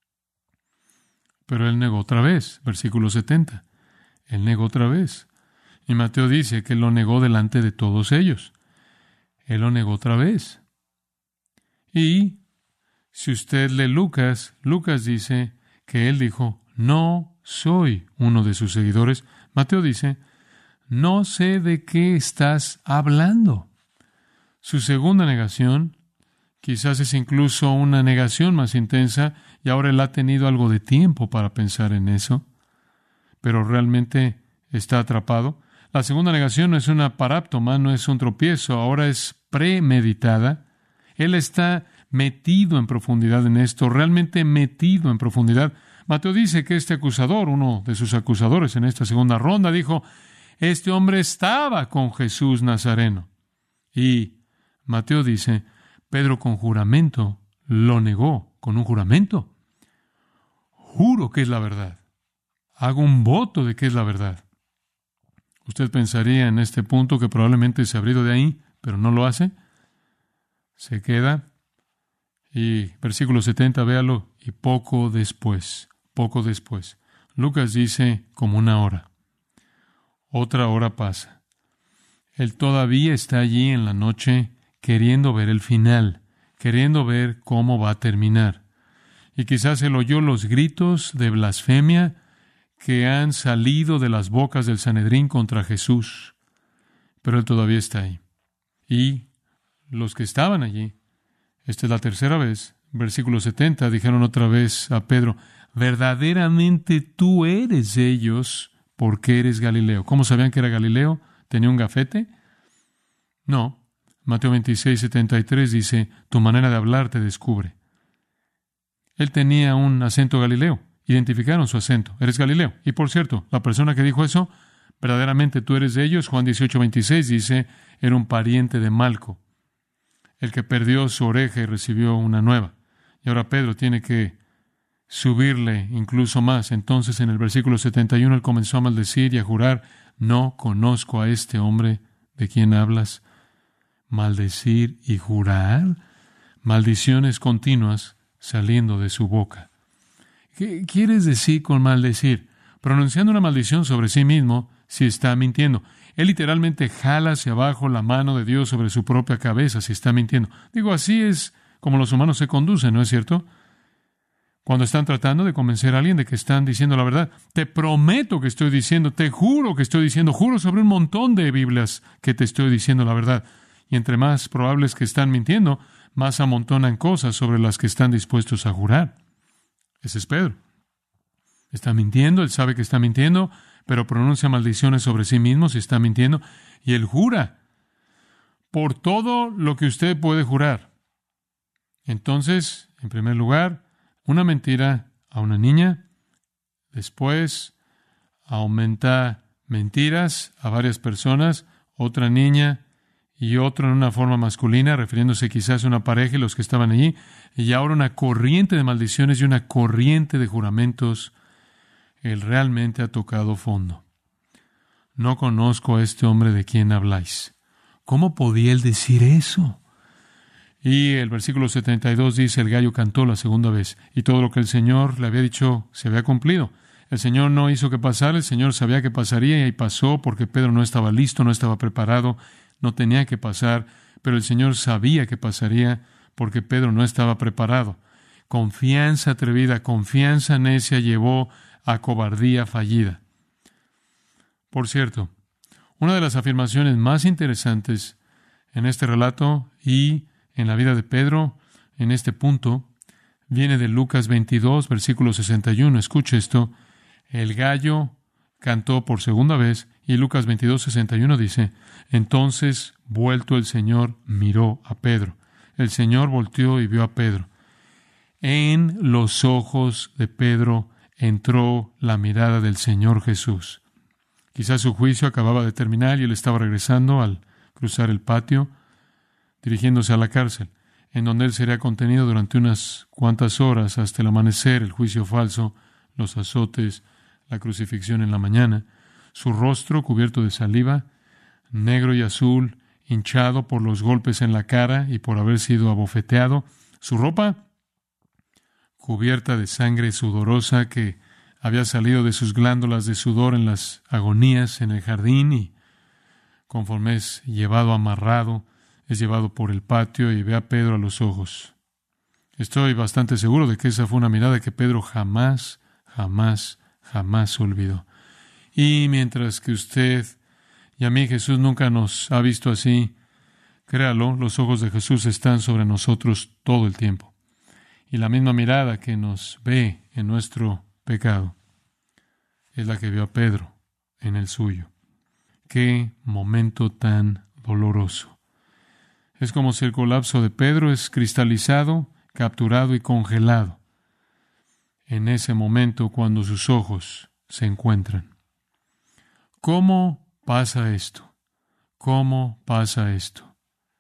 Pero él negó otra vez, versículo setenta. Él negó otra vez. Y Mateo dice que él lo negó delante de todos ellos. Él lo negó otra vez. Y si usted lee Lucas, Lucas dice que él dijo, no soy uno de sus seguidores. Mateo dice, no sé de qué estás hablando. Su segunda negación quizás es incluso una negación más intensa, y ahora él ha tenido algo de tiempo para pensar en eso, pero realmente está atrapado. La segunda negación no es una paráptoma, no es un tropiezo, ahora es premeditada. Él está metido en profundidad en esto, realmente metido en profundidad. Mateo dice que este acusador, uno de sus acusadores en esta segunda ronda, dijo, este hombre estaba con Jesús Nazareno. Y Mateo dice, Pedro con juramento lo negó, con un juramento. Juro que es la verdad. Hago un voto de que es la verdad. Usted pensaría en este punto que probablemente se habría ido de ahí, pero no lo hace. Se queda. Y versículo setenta, véalo, y poco después, poco después. Lucas dice como una hora. Otra hora pasa. Él todavía está allí en la noche queriendo ver el final, queriendo ver cómo va a terminar. Y quizás él oyó los gritos de blasfemia que han salido de las bocas del Sanedrín contra Jesús. Pero él todavía está ahí. Y los que estaban allí, esta es la tercera vez, versículo setenta, dijeron otra vez a Pedro, verdaderamente tú eres de ellos, porque eres Galileo. ¿Cómo sabían que era Galileo? ¿Tenía un gafete? No. Mateo veintiséis, setenta y tres dice, tu manera de hablar te descubre. Él tenía un acento galileo. Identificaron su acento. Eres Galileo. Y por cierto, la persona que dijo eso, verdaderamente tú eres de ellos, Juan dieciocho, veintiséis dice, era un pariente de Malco, el que perdió su oreja y recibió una nueva. Y ahora Pedro tiene que subirle incluso más. Entonces en el versículo setenta y uno él comenzó a maldecir y a jurar, no conozco a este hombre de quien hablas. Maldecir y jurar, maldiciones continuas saliendo de su boca. ¿Qué quieres decir con maldecir? Pronunciando una maldición sobre sí mismo si está mintiendo. Él literalmente jala hacia abajo la mano de Dios sobre su propia cabeza si está mintiendo. Digo, así es como los humanos se conducen, ¿no es cierto? Cuando están tratando de convencer a alguien de que están diciendo la verdad. Te prometo que estoy diciendo, te juro que estoy diciendo, juro sobre un montón de Biblias que te estoy diciendo la verdad. Y entre más probables que están mintiendo, más amontonan cosas sobre las que están dispuestos a jurar. Ese es Pedro. Está mintiendo, él sabe que está mintiendo, pero pronuncia maldiciones sobre sí mismo si está mintiendo, y él jura por todo lo que usted puede jurar. Entonces, en primer lugar, una mentira a una niña, después aumenta mentiras a varias personas, otra niña y otro en una forma masculina, refiriéndose quizás a una pareja y los que estaban allí, y ahora una corriente de maldiciones y una corriente de juramentos. Él realmente ha tocado fondo. No conozco a este hombre de quien habláis. ¿Cómo podía él decir eso? Y el versículo setenta y dos dice, el gallo cantó la segunda vez, y todo lo que el Señor le había dicho se había cumplido. El Señor no hizo que pasara, el Señor sabía que pasaría, y ahí pasó porque Pedro no estaba listo, no estaba preparado, no tenía que pasar, pero el Señor sabía que pasaría porque Pedro no estaba preparado. Confianza atrevida, confianza necia llevó a cobardía fallida. Por cierto, una de las afirmaciones más interesantes en este relato y en la vida de Pedro, en este punto, viene de Lucas veintidós, versículo sesenta y uno. Escuche esto. El gallo cantó por segunda vez y Lucas veintidós, sesenta y uno dice, entonces, vuelto el Señor, miró a Pedro. El Señor volteó y vio a Pedro. En los ojos de Pedro entró la mirada del Señor Jesús. Quizás su juicio acababa de terminar y él estaba regresando al cruzar el patio, dirigiéndose a la cárcel, en donde él sería contenido durante unas cuantas horas hasta el amanecer, el juicio falso, los azotes, la crucifixión en la mañana, su rostro cubierto de saliva, negro y azul, hinchado por los golpes en la cara y por haber sido abofeteado, su ropa cubierta de sangre sudorosa que había salido de sus glándulas de sudor en las agonías en el jardín, y conforme es llevado amarrado, es llevado por el patio y ve a Pedro a los ojos. Estoy bastante seguro de que esa fue una mirada que Pedro jamás, jamás, jamás olvidó. Y mientras que usted y a mí Jesús nunca nos ha visto así, créalo, los ojos de Jesús están sobre nosotros todo el tiempo. Y la misma mirada que nos ve en nuestro pecado es la que vio a Pedro en el suyo. ¡Qué momento tan doloroso! Es como si el colapso de Pedro es cristalizado, capturado y congelado en ese momento cuando sus ojos se encuentran. ¿Cómo pasa esto? ¿Cómo pasa esto?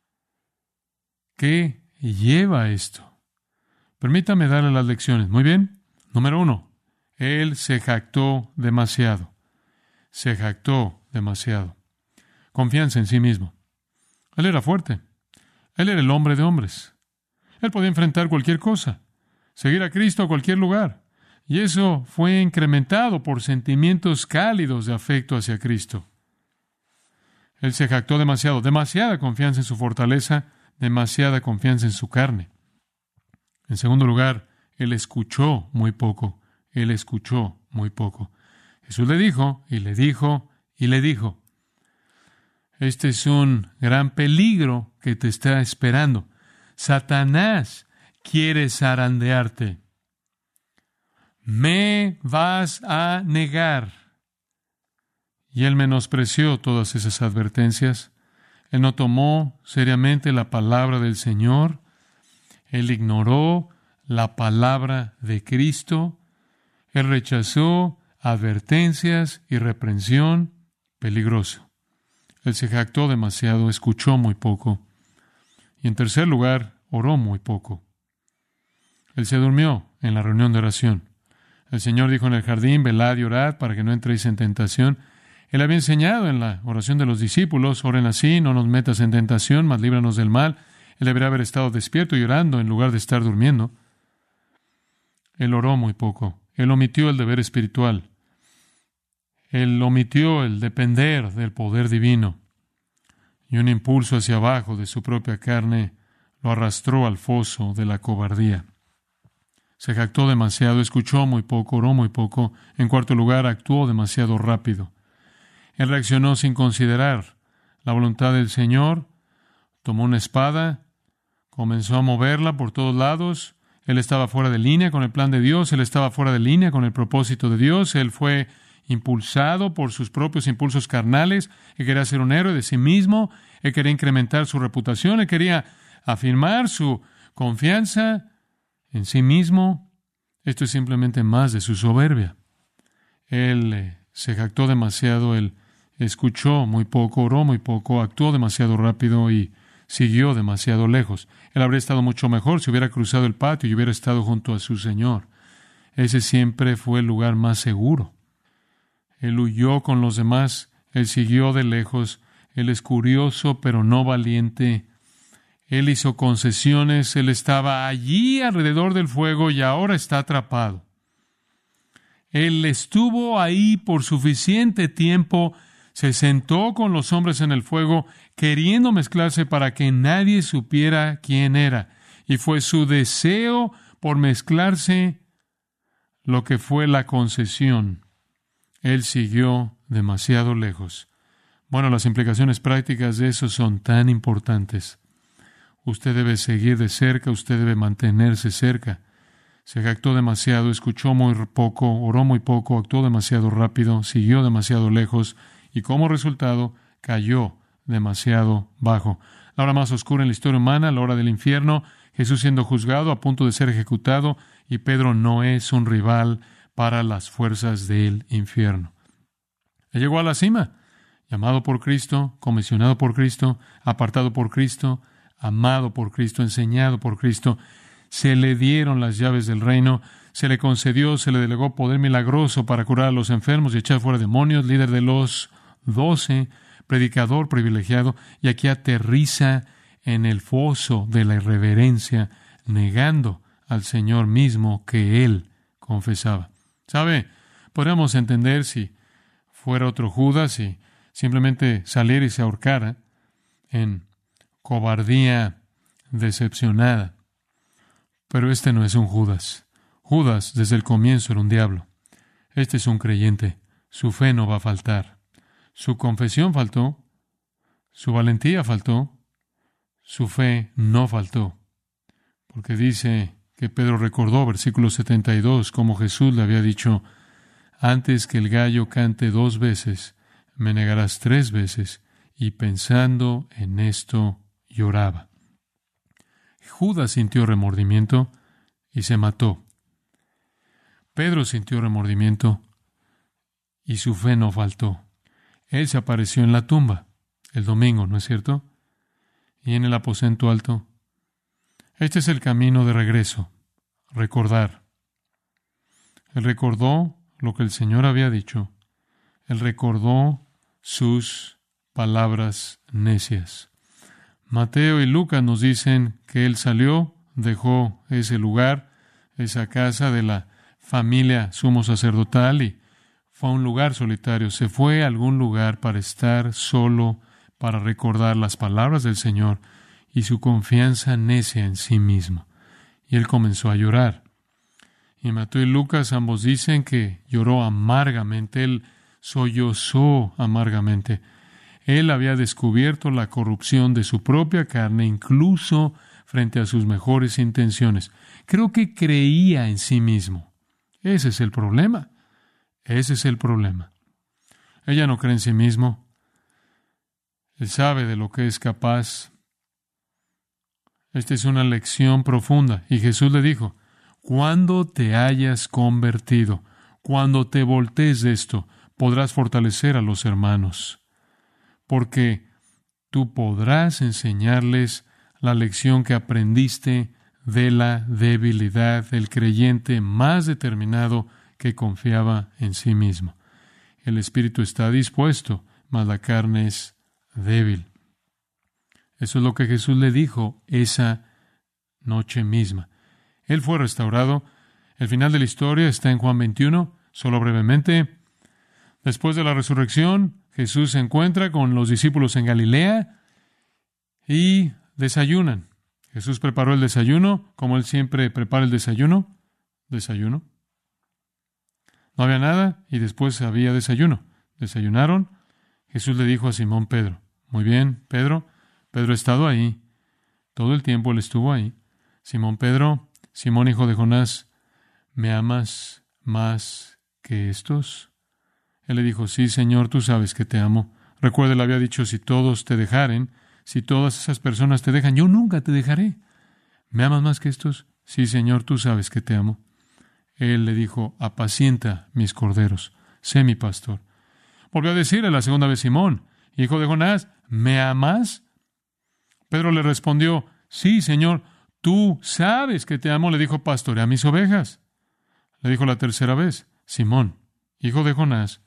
¿Qué lleva esto? Permítame darle las lecciones. Muy bien. Número uno, él se jactó demasiado. Se jactó demasiado. Confianza en sí mismo. Él era fuerte. Él era el hombre de hombres. Él podía enfrentar cualquier cosa, seguir a Cristo a cualquier lugar. Y eso fue incrementado por sentimientos cálidos de afecto hacia Cristo. Él se jactó demasiado, demasiada confianza en su fortaleza, demasiada confianza en su carne. En segundo lugar, él escuchó muy poco. Él escuchó muy poco. Jesús le dijo, y le dijo, y le dijo. Este es un gran peligro que te está esperando. Satanás quiere zarandearte. Me vas a negar. Y él menospreció todas esas advertencias. Él no tomó seriamente la palabra del Señor. Él ignoró la palabra de Cristo. Él rechazó advertencias y reprensión. Peligroso. Él se jactó demasiado, escuchó muy poco. Y en tercer lugar, oró muy poco. Él se durmió en la reunión de oración. El Señor dijo en el jardín, velad y orad para que no entréis en tentación. Él había enseñado en la oración de los discípulos, oren así, no nos metas en tentación, mas líbranos del mal. Él debería haber estado despierto y orando en lugar de estar durmiendo. Él oró muy poco. Él omitió el deber espiritual. Él omitió el depender del poder divino. Y un impulso hacia abajo de su propia carne lo arrastró al foso de la cobardía. Se jactó demasiado, escuchó muy poco, oró muy poco. En cuarto lugar, actuó demasiado rápido. Él reaccionó sin considerar la voluntad del Señor, tomó una espada, comenzó a moverla por todos lados. Él estaba fuera de línea con el plan de Dios, él estaba fuera de línea con el propósito de Dios, él fue impulsado por sus propios impulsos carnales, él quería ser un héroe de sí mismo, él quería incrementar su reputación, él quería afirmar su confianza en sí mismo. Esto es simplemente más de su soberbia. Él eh, se jactó demasiado, él escuchó muy poco, oró muy poco, actuó demasiado rápido y siguió demasiado lejos. Él habría estado mucho mejor si hubiera cruzado el patio y hubiera estado junto a su Señor. Ese siempre fue el lugar más seguro. Él huyó con los demás, él siguió de lejos, él es curioso pero no valiente. Él hizo concesiones, él estaba allí alrededor del fuego y ahora está atrapado. Él estuvo ahí por suficiente tiempo, se sentó con los hombres en el fuego, queriendo mezclarse para que nadie supiera quién era. Y fue su deseo por mezclarse lo que fue la concesión. Él siguió demasiado lejos. Bueno, las implicaciones prácticas de eso son tan importantes. Usted debe seguir de cerca, usted debe mantenerse cerca. Se jactó demasiado, escuchó muy poco, oró muy poco, actuó demasiado rápido, siguió demasiado lejos y como resultado cayó demasiado bajo. La hora más oscura en la historia humana, la hora del infierno, Jesús siendo juzgado, a punto de ser ejecutado, y Pedro no es un rival para las fuerzas del infierno. Él llegó a la cima, llamado por Cristo, comisionado por Cristo, apartado por Cristo, amado por Cristo, enseñado por Cristo. Se le dieron las llaves del reino, se le concedió, se le delegó poder milagroso para curar a los enfermos y echar fuera demonios, líder de los doce, predicador privilegiado, y aquí aterriza en el foso de la irreverencia, negando al Señor mismo que él confesaba. ¿Sabe? Podríamos entender si fuera otro Judas y simplemente saliera y se ahorcara en cobardía decepcionada. Pero este no es un Judas. Judas desde el comienzo era un diablo. Este es un creyente. Su fe no va a faltar. Su confesión faltó. Su valentía faltó. Su fe no faltó. Porque dice que Pedro recordó, versículo setenta y dos, como Jesús le había dicho, antes que el gallo cante dos veces, me negarás tres veces. Y pensando en esto, lloraba. Judas sintió remordimiento y se mató. Pedro sintió remordimiento y su fe no faltó. Él se apareció en la tumba el domingo, ¿no es cierto? Y en el aposento alto. Este es el camino de regreso, recordar. Él recordó lo que el Señor había dicho. Él recordó sus palabras necias. Mateo y Lucas nos dicen que él salió, dejó ese lugar, esa casa de la familia sumo sacerdotal y fue a un lugar solitario. Se fue a algún lugar para estar solo, para recordar las palabras del Señor y su confianza necia en sí mismo. Y él comenzó a llorar. Y Mateo y Lucas ambos dicen que lloró amargamente, él sollozó amargamente. Él había descubierto la corrupción de su propia carne, incluso frente a sus mejores intenciones. Creo que creía en sí mismo. Ese es el problema. Ese es el problema. Ella no cree en sí mismo. Él sabe de lo que es capaz. Esta es una lección profunda. Y Jesús le dijo, cuando te hayas convertido, cuando te voltees de esto, podrás fortalecer a los hermanos. Porque tú podrás enseñarles la lección que aprendiste de la debilidad del creyente más determinado que confiaba en sí mismo. El espíritu está dispuesto, mas la carne es débil. Eso es lo que Jesús le dijo esa noche misma. Él fue restaurado. El final de la historia está en Juan veintiuno, solo brevemente. Después de la resurrección, Jesús se encuentra con los discípulos en Galilea y desayunan. Jesús preparó el desayuno, como Él siempre prepara el desayuno. Desayuno. No había nada y después había desayuno. Desayunaron. Jesús le dijo a Simón Pedro, muy bien, Pedro. Pedro ha estado ahí. Todo el tiempo Él estuvo ahí. Simón Pedro, Simón hijo de Jonás, ¿me amas más que estos? Él le dijo, sí, Señor, tú sabes que te amo. Recuerda, le había dicho, si todos te dejaren, si todas esas personas te dejan, yo nunca te dejaré. ¿me amas más que estos? Sí, Señor, tú sabes que te amo. Él le dijo, apacienta mis corderos, sé mi pastor. Volvió a decirle la segunda vez Simón, hijo de Jonás, ¿me amas? Pedro le respondió, sí, Señor, tú sabes que te amo. Le dijo, pastorea mis ovejas. Le dijo la tercera vez, Simón, hijo de Jonás,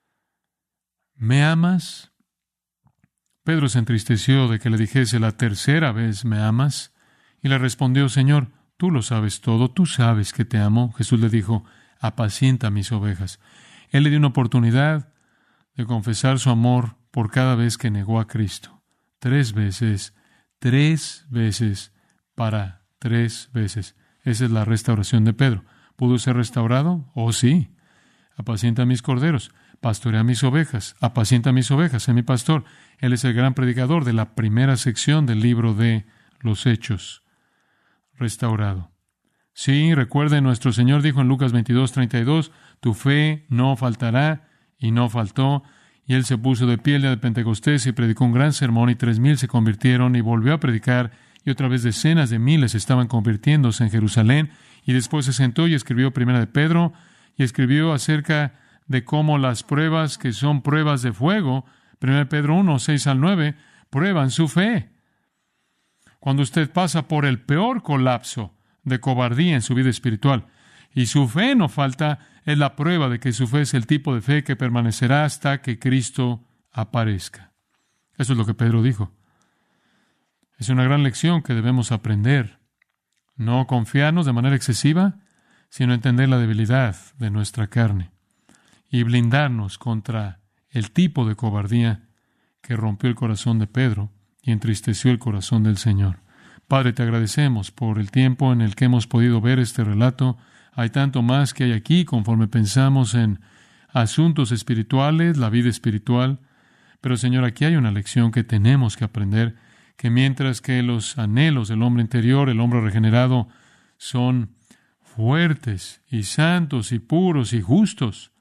¿me amas? Pedro se entristeció de que le dijese la tercera vez, ¿me amas? Y le respondió, Señor, tú lo sabes todo, tú sabes que te amo. Jesús le dijo, apacienta mis ovejas. Él le dio una oportunidad de confesar su amor por cada vez que negó a Cristo. Tres veces, tres veces, para tres veces. Esa es la restauración de Pedro. ¿Pudo ser restaurado? Oh, sí. Apacienta mis corderos, pastorea mis ovejas, apacienta mis ovejas, sé mi pastor. Él es el gran predicador de la primera sección del libro de los Hechos. Restaurado. Sí, recuerden, nuestro Señor dijo en Lucas veintidós, treinta y dos, tu fe no faltará, y no faltó. Y Él se puso de pie el día de Pentecostés y predicó un gran sermón, y tres mil se convirtieron, y volvió a predicar, y otra vez decenas de miles estaban convirtiéndose en Jerusalén, y después se sentó y escribió Primera de Pedro, y escribió acerca de cómo las pruebas, que son pruebas de fuego, Primera de Pedro uno, seis al nueve, prueban su fe. Cuando usted pasa por el peor colapso de cobardía en su vida espiritual, y su fe no falta, es la prueba de que su fe es el tipo de fe que permanecerá hasta que Cristo aparezca. Eso es lo que Pedro dijo. Es una gran lección que debemos aprender. No confiarnos de manera excesiva, sino entender la debilidad de nuestra carne y blindarnos contra el tipo de cobardía que rompió el corazón de Pedro y entristeció el corazón del Señor. Padre, te agradecemos por el tiempo en el que hemos podido ver este relato. Hay tanto más que hay aquí conforme pensamos en asuntos espirituales, la vida espiritual. Pero, Señor, aquí hay una lección que tenemos que aprender, que mientras que los anhelos del hombre interior, el hombre regenerado, son fuertes y santos y puros y justos,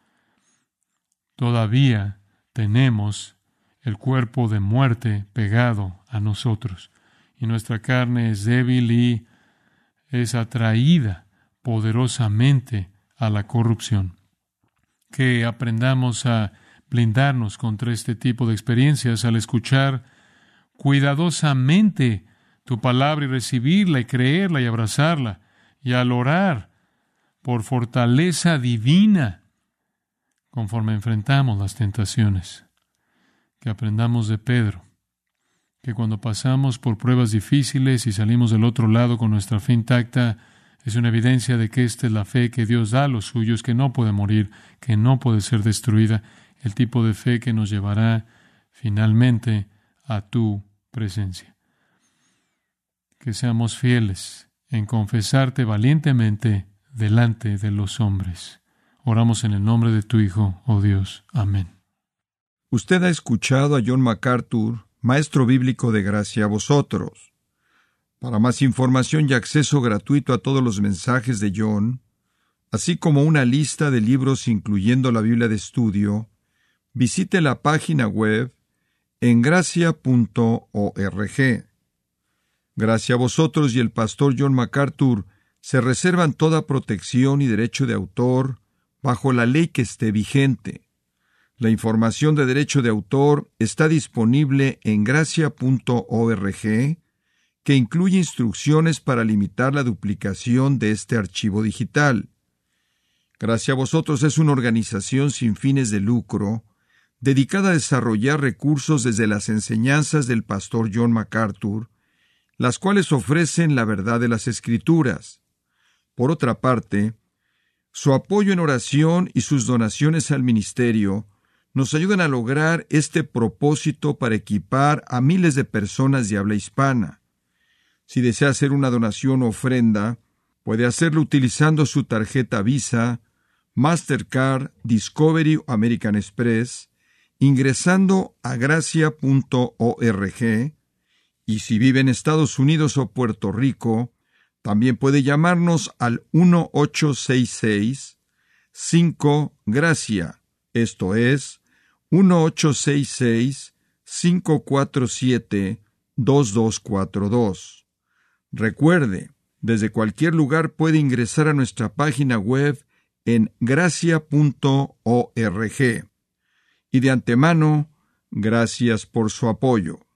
todavía tenemos el cuerpo de muerte pegado a nosotros. Y nuestra carne es débil y es atraída poderosamente a la corrupción. Que aprendamos a blindarnos contra este tipo de experiencias al escuchar cuidadosamente tu palabra y recibirla y creerla y abrazarla, y al orar por fortaleza divina conforme enfrentamos las tentaciones. Que aprendamos de Pedro, que cuando pasamos por pruebas difíciles y salimos del otro lado con nuestra fe intacta, es una evidencia de que esta es la fe que Dios da a los suyos, que no puede morir, que no puede ser destruida, el tipo de fe que nos llevará finalmente a tu presencia. Que seamos fieles en confesarte valientemente delante de los hombres. Oramos en el nombre de tu Hijo, oh Dios. Amén. Usted ha escuchado a John MacArthur, maestro bíblico de gracia a vosotros. Para más información y acceso gratuito a todos los mensajes de John, así como una lista de libros incluyendo la Biblia de estudio, visite la página web en gracia punto org. Gracia a vosotros y el pastor John MacArthur se reservan toda protección y derecho de autor bajo la ley que esté vigente. La información de derecho de autor está disponible en gracia punto org, que incluye instrucciones para limitar la duplicación de este archivo digital. Gracia a vosotros es una organización sin fines de lucro, dedicada a desarrollar recursos desde las enseñanzas del pastor John MacArthur, las cuales ofrecen la verdad de las Escrituras. Por otra parte, su apoyo en oración y sus donaciones al ministerio nos ayudan a lograr este propósito para equipar a miles de personas de habla hispana. Si desea hacer una donación o ofrenda, puede hacerlo utilizando su tarjeta Visa, Mastercard, Discovery o American Express, ingresando a gracia punto org, y si vive en Estados Unidos o Puerto Rico, también puede llamarnos al uno ocho seis seis cinco gracia, esto es, uno ocho seis seis cinco cuatro siete dos dos cuatro dos. Recuerde, desde cualquier lugar puede ingresar a nuestra página web en gracia punto org. Y de antemano, gracias por su apoyo.